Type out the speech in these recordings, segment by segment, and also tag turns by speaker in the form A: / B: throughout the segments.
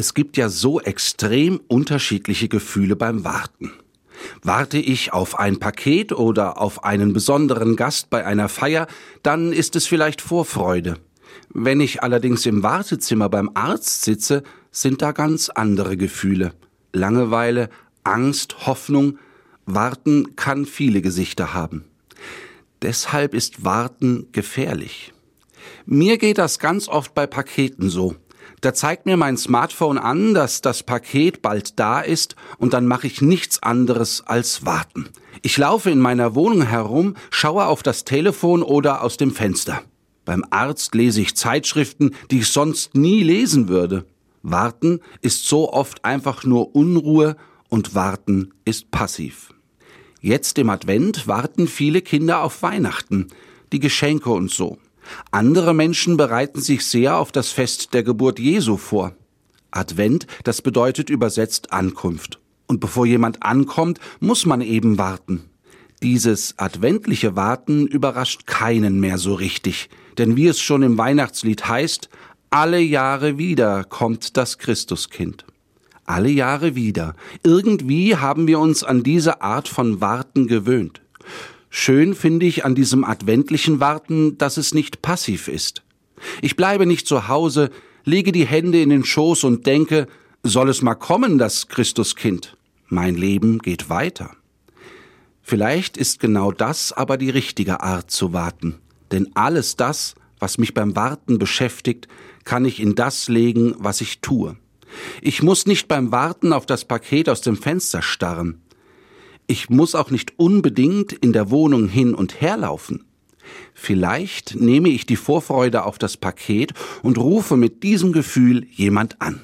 A: Es gibt ja so extrem unterschiedliche Gefühle beim Warten. Warte ich auf ein Paket oder auf einen besonderen Gast bei einer Feier, dann ist es vielleicht Vorfreude. Wenn ich allerdings im Wartezimmer beim Arzt sitze, sind da ganz andere Gefühle. Langeweile, Angst, Hoffnung. Warten kann viele Gesichter haben. Deshalb ist Warten gefährlich. Mir geht das ganz oft bei Paketen so. Da zeigt mir mein Smartphone an, dass das Paket bald da ist und dann mache ich nichts anderes als warten. Ich laufe in meiner Wohnung herum, schaue auf das Telefon oder aus dem Fenster. Beim Arzt lese ich Zeitschriften, die ich sonst nie lesen würde. Warten ist so oft einfach nur Unruhe und Warten ist passiv. Jetzt im Advent warten viele Kinder auf Weihnachten, die Geschenke und so. Andere Menschen bereiten sich sehr auf das Fest der Geburt Jesu vor. Advent, das bedeutet übersetzt Ankunft. Und bevor jemand ankommt, muss man eben warten. Dieses adventliche Warten überrascht keinen mehr so richtig. Denn wie es schon im Weihnachtslied heißt, alle Jahre wieder kommt das Christuskind. Alle Jahre wieder. Irgendwie haben wir uns an diese Art von Warten gewöhnt. Schön finde ich an diesem adventlichen Warten, dass es nicht passiv ist. Ich bleibe nicht zu Hause, lege die Hände in den Schoß und denke, soll es mal kommen, das Christuskind? Mein Leben geht weiter. Vielleicht ist genau das aber die richtige Art zu warten. Denn alles das, was mich beim Warten beschäftigt, kann ich in das legen, was ich tue. Ich muss nicht beim Warten auf das Paket aus dem Fenster starren. Ich muss auch nicht unbedingt in der Wohnung hin und her laufen. Vielleicht nehme ich die Vorfreude auf das Paket und rufe mit diesem Gefühl jemand an.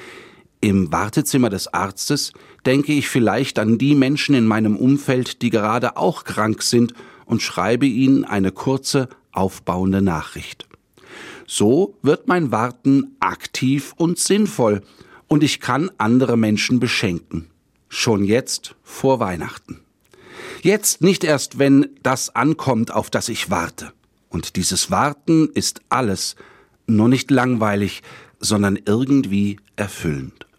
A: Im Wartezimmer des Arztes denke ich vielleicht an die Menschen in meinem Umfeld, die gerade auch krank sind, und schreibe ihnen eine kurze, aufbauende Nachricht. So wird mein Warten aktiv und sinnvoll und ich kann andere Menschen beschenken. Schon jetzt vor Weihnachten. Jetzt nicht erst, wenn das ankommt, auf das ich warte. Und dieses Warten ist alles, nur nicht langweilig, sondern irgendwie erfüllend.